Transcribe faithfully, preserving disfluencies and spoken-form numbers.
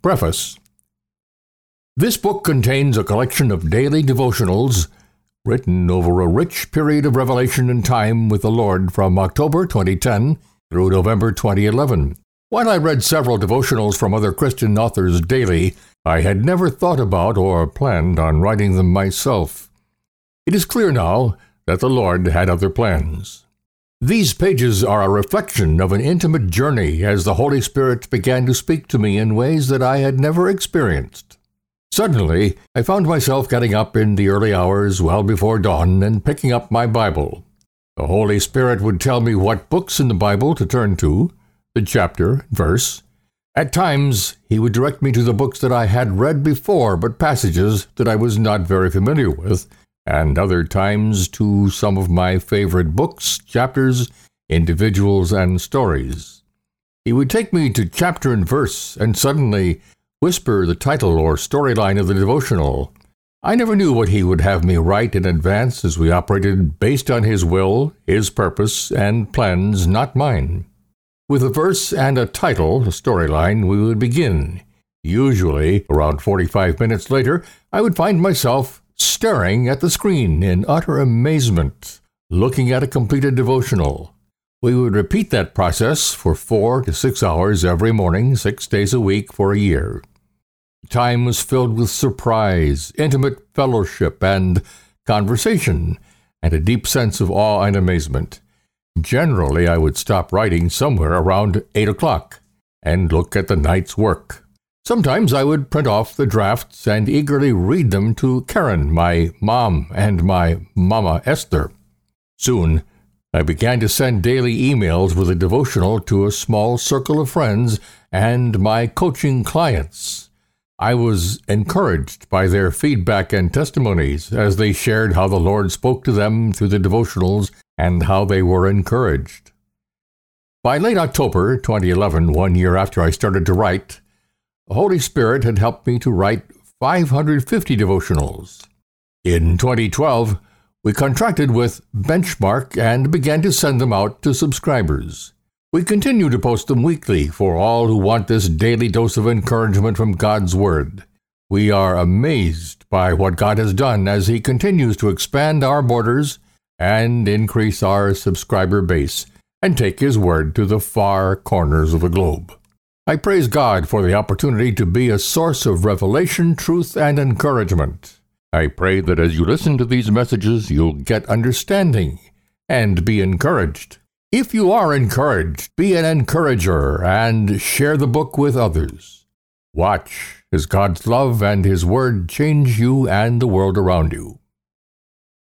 Preface. This book contains a collection of daily devotionals written over a rich period of revelation and time with the Lord from October twenty ten through November twenty eleven. While I read several devotionals from other Christian authors daily, I had never thought about or planned on writing them myself. It is clear now that the Lord had other plans. These pages are a reflection of an intimate journey as the Holy Spirit began to speak to me in ways that I had never experienced. Suddenly, I found myself getting up in the early hours well before dawn and picking up my Bible. The Holy Spirit would tell me what books in the Bible to turn to, the chapter, verse. At times, he would direct me to the books that I had read before, but passages that I was not very familiar with, and other times to some of my favorite books, chapters, individuals, and stories. He would take me to chapter and verse, and suddenly whisper the title or storyline of the devotional. I never knew what he would have me write in advance, as we operated based on his will, his purpose, and plans, not mine. With a verse and a title, a storyline, we would begin. Usually, around forty-five minutes later, I would find myself staring at the screen in utter amazement, looking at a completed devotional. We would repeat that process for four to six hours every morning, six days a week for a year. The time was filled with surprise, intimate fellowship, and conversation, and a deep sense of awe and amazement. Generally, I would stop writing somewhere around eight o'clock and look at the night's work. Sometimes I would print off the drafts and eagerly read them to Karen, my mom, and my Mama Esther. Soon, I began to send daily emails with a devotional to a small circle of friends and my coaching clients. I was encouraged by their feedback and testimonies as they shared how the Lord spoke to them through the devotionals and how they were encouraged. By late October twenty eleven, one year after I started to write, the Holy Spirit had helped me to write five hundred fifty devotionals. In twenty twelve, we contracted with Benchmark and began to send them out to subscribers. We continue to post them weekly for all who want this daily dose of encouragement from God's Word. We are amazed by what God has done as He continues to expand our borders and increase our subscriber base and take His Word to the far corners of the globe. I praise God for the opportunity to be a source of revelation, truth, and encouragement. I pray that as you listen to these messages, you'll get understanding and be encouraged. If you are encouraged, be an encourager and share the book with others. Watch as God's love and His Word change you and the world around you.